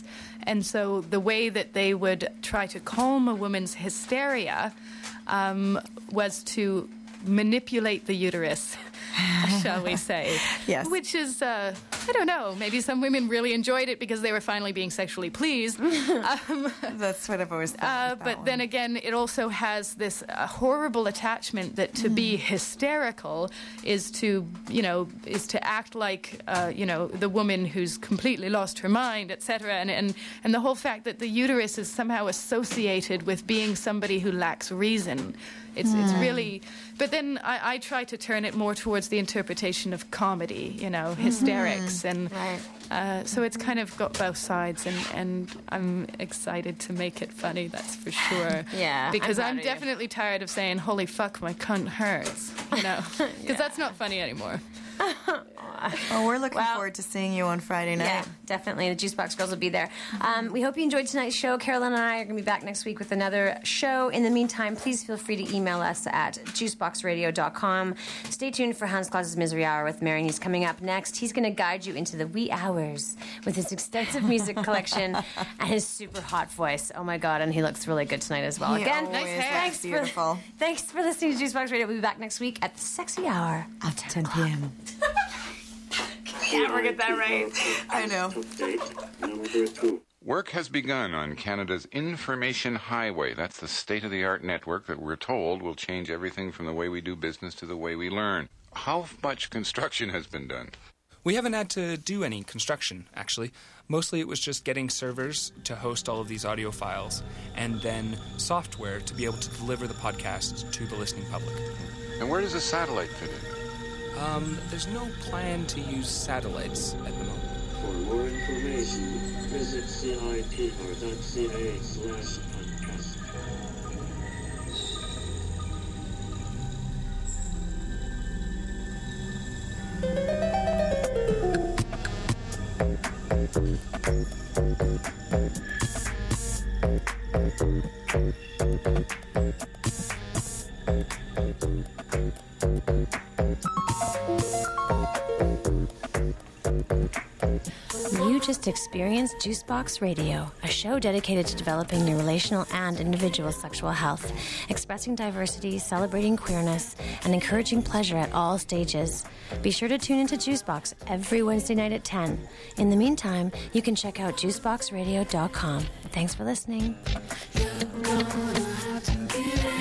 And so the way that they would try to calm a woman's hysteria was to manipulate the uterus, shall we say. Yes. Which is, I don't know, maybe some women really enjoyed it because they were finally being sexually pleased. That's what I've always thought. But then again, it also has this horrible attachment that to be hysterical is to act like, the woman who's completely lost her mind, etc. And the whole fact that the uterus is somehow associated with being somebody who lacks reason. It's really... But then I try to turn it more towards the interpretation of comedy, hysterics. And so it's kind of got both sides. And I'm excited to make it funny, that's for sure. Yeah. Because I'm definitely tired of saying, holy fuck, my cunt hurts. Because that's not funny anymore. Well, we're looking forward to seeing you on Friday night. Yeah, definitely. The Juicebox Girls will be there. We hope you enjoyed tonight's show. Carolyn and I are going to be back next week with another show. In the meantime, please feel free to email us at juiceboxradio.com. Stay tuned for Hans Claus's Misery Hour with Marion. He's coming up next. He's going to guide you into the wee hours with his extensive music collection and his super hot voice. Oh, my God, and he looks really good tonight as well. Again, nice hair. Beautiful. Thanks for listening to Juicebox Radio. We'll be back next week at the sexy hour After 10 p.m. Can't forget that right. I know. Update number 2. Work has begun on Canada's Information Highway. That's the state-of-the-art network that we're told will change everything from the way we do business to the way we learn. How much construction has been done? We haven't had to do any construction, actually. Mostly it was just getting servers to host all of these audio files, and then software to be able to deliver the podcast to the listening public. And where does a satellite fit in? There's no plan to use satellites at the moment. For more information, visit cipr.ca/podcast. You just experienced Juicebox Radio, a show dedicated to developing your relational and individual sexual health, expressing diversity, celebrating queerness, and encouraging pleasure at all stages. Be sure to tune into Juicebox every Wednesday night at 10. In the meantime, you can check out juiceboxradio.com. Thanks for listening. You're gonna have to get